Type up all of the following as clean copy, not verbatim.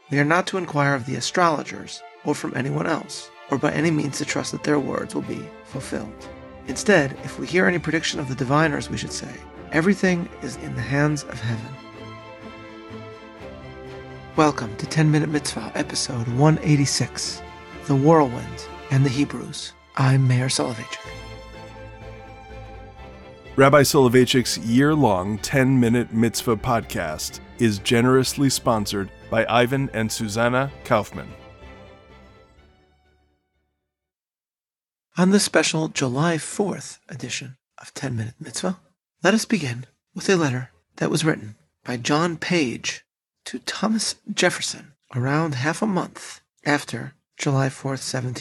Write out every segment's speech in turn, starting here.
We are not to inquire of the astrologers or from anyone else, or by any means to trust that their words will be fulfilled. Instead, if we hear any prediction of the diviners, we should say, everything is in the hands of heaven. Welcome to 10-Minute Mitzvah, episode 186, The Whirlwind and the Hebrews. I'm Meir Soloveichik. Rabbi Soloveitchik's year-long 10-Minute Mitzvah podcast is generously sponsored by Ivan and Susanna Kaufman. On this special July 4th edition of 10-Minute Mitzvah, let us begin with a letter that was written by John Page to Thomas Jefferson around half a month after July 4th,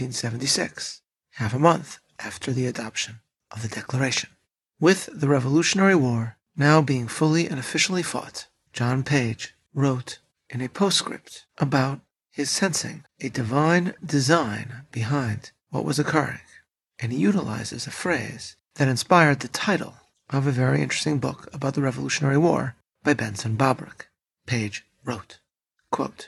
1776, half a month after the adoption of the Declaration. With the Revolutionary War now being fully and officially fought, John Page wrote in a postscript about his sensing a divine design behind what was occurring, and he utilizes a phrase that inspired the title of a very interesting book about the Revolutionary War by Benson Bobrick. Page wrote, quote,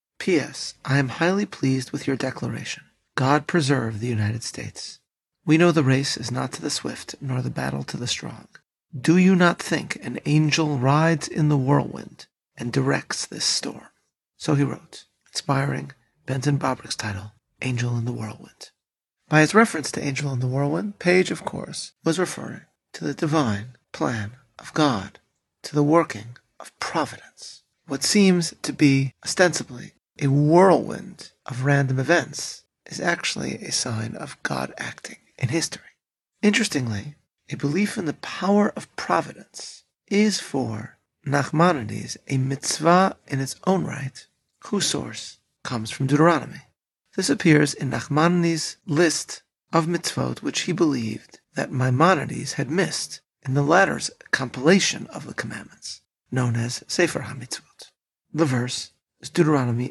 P.S. I am highly pleased with your declaration. God preserve the United States. We know the race is not to the swift, nor the battle to the strong. Do you not think an angel rides in the whirlwind and directs this storm? So he wrote, inspiring Benson Bobrick's title, Angel in the Whirlwind. By his reference to Angel in the Whirlwind, Page, of course, was referring to the divine plan of God, to the working of providence. What seems to be ostensibly a whirlwind of random events is actually a sign of God acting in history. Interestingly, a belief in the power of providence is for Nachmanides a mitzvah in its own right, whose source comes from Deuteronomy. This appears in Nachmanides' list of mitzvot which he believed that Maimonides had missed in the latter's compilation of the commandments, known as Sefer HaMitzvot. The verse is Deuteronomy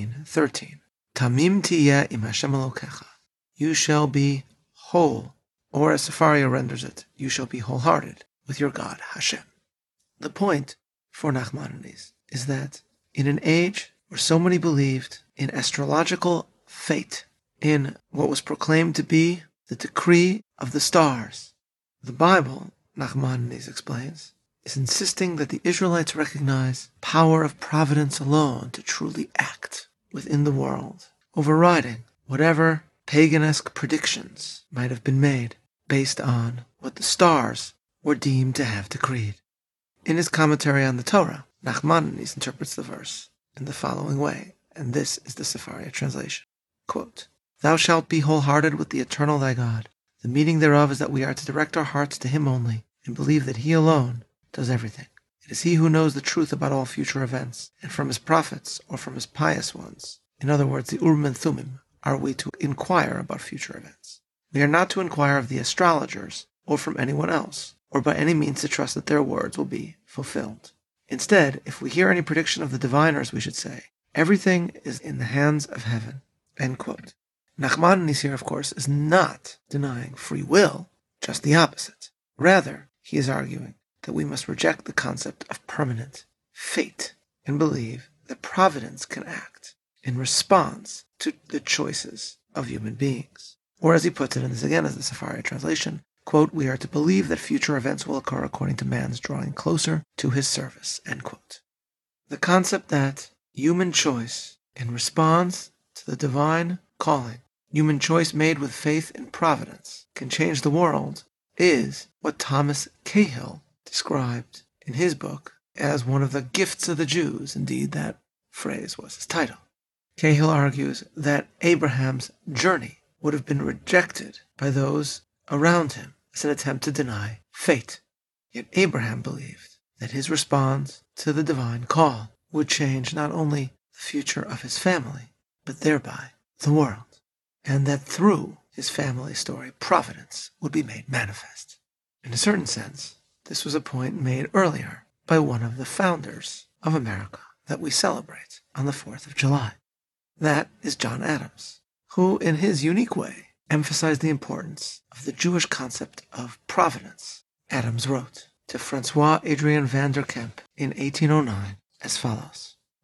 18:13. Tamim tiyeh im Hashem Elokecha. You shall be whole, or as Sefaria renders it, you shall be wholehearted with your God, Hashem. The point for Nachmanides is that in an age where so many believed in astrological fate, in what was proclaimed to be the decree of the stars, the Bible, Nachmanides explains, is insisting that the Israelites recognize power of providence alone to truly act within the world, overriding whatever paganisque predictions might have been made based on what the stars were deemed to have decreed. In his commentary on the Torah, Nachmanides interprets the verse in the following way, and this is the Sefaria translation. Quote, Thou shalt be wholehearted with the eternal thy God. The meaning thereof is that we are to direct our hearts to him only, and believe that he alone does everything. It is he who knows the truth about all future events, and from his prophets or from his pious ones, in other words, the Urim and Thummim, are we to inquire about future events. We are not to inquire of the astrologers or from anyone else, or by any means to trust that their words will be fulfilled. Instead, if we hear any prediction of the diviners, we should say, everything is in the hands of heaven. End quote. Nachmanides here, of course, is not denying free will, just the opposite. Rather, he is arguing that we must reject the concept of permanent fate and believe that providence can act in response to the choices of human beings. Or as he puts it, and this again is the Sefaria translation, quote, we are to believe that future events will occur according to man's drawing closer to his service, end quote. The concept that human choice in response to the divine calling, human choice made with faith in providence, can change the world is what Thomas Cahill described in his book as one of the gifts of the Jews. Indeed, that phrase was his title. Cahill argues that Abraham's journey would have been rejected by those around him as an attempt to deny fate. Yet Abraham believed that his response to the divine call would change not only the future of his family, but thereby the world, and that through his family story, providence would be made manifest. In a certain sense, this was a point made earlier by one of the founders of America that we celebrate on the 4th of July. That is John Adams, who in his unique way emphasized the importance of the Jewish concept of providence. Adams wrote to Francois Adrien van der Kemp in 1809 as follows,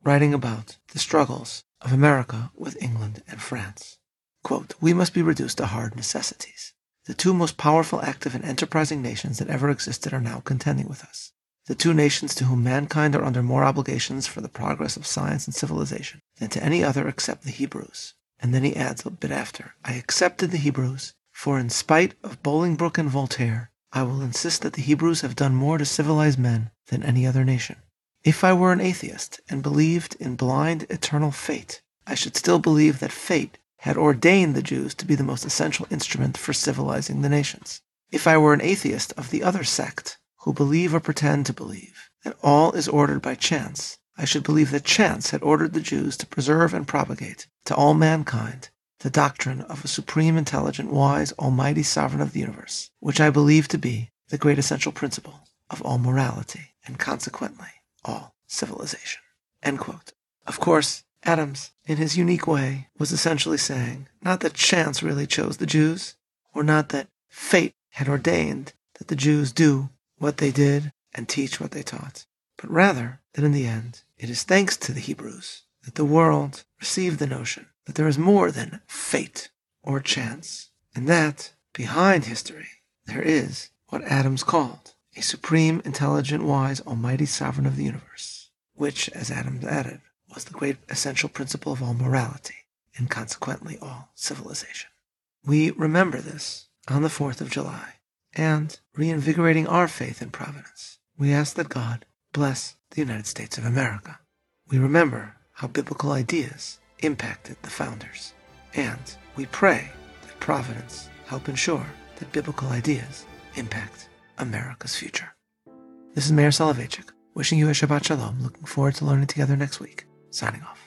writing about the struggles of America with England and France. Quote, "We must be reduced to hard necessities. The two most powerful, active, and enterprising nations that ever existed are now contending with us. The two nations to whom mankind are under more obligations for the progress of science and civilization than to any other except the Hebrews." And then he adds a bit after, "I accepted the Hebrews, for in spite of Bolingbroke and Voltaire, I will insist that the Hebrews have done more to civilize men than any other nation. If I were an atheist and believed in blind eternal fate, I should still believe that fate had ordained the Jews to be the most essential instrument for civilizing the nations. If I were an atheist of the other sect, who believe or pretend to believe that all is ordered by chance, I should believe that chance had ordered the Jews to preserve and propagate to all mankind the doctrine of a supreme, intelligent, wise, almighty sovereign of the universe, which I believe to be the great essential principle of all morality, and consequently all civilization." End quote. Of course, Adams, in his unique way, was essentially saying not that chance really chose the Jews, or not that fate had ordained that the Jews do what they did and teach what they taught, but rather that in the end it is thanks to the Hebrews that the world received the notion that there is more than fate or chance, and that behind history there is what Adams called a supreme, intelligent, wise, almighty sovereign of the universe, which, as Adams added, was the great essential principle of all morality, and consequently all civilization. We remember this on the 4th of July, and, reinvigorating our faith in providence, we ask that God bless the United States of America. We remember how biblical ideas impacted the founders, and we pray that providence help ensure that biblical ideas impact America's future. This is Meir Soloveichik, wishing you a Shabbat Shalom, looking forward to learning together next week. Signing off.